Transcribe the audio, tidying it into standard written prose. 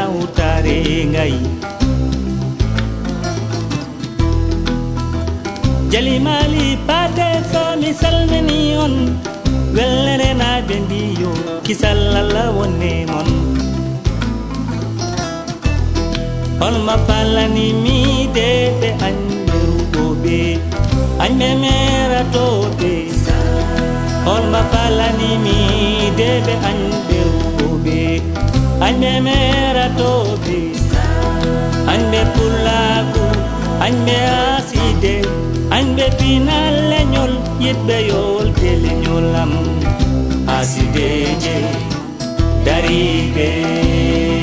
utare ngai jali mali pate so mi salmini on wellere na bendiyo kisallalla wonne mon on ma falani mi debe anjeru bobe anme mera tobe on ma falani mi debe anjeru bobe anme mera tobe anme pulaku anme aside anbe pinal leñol yitbe yol tele ñolam asideje daribe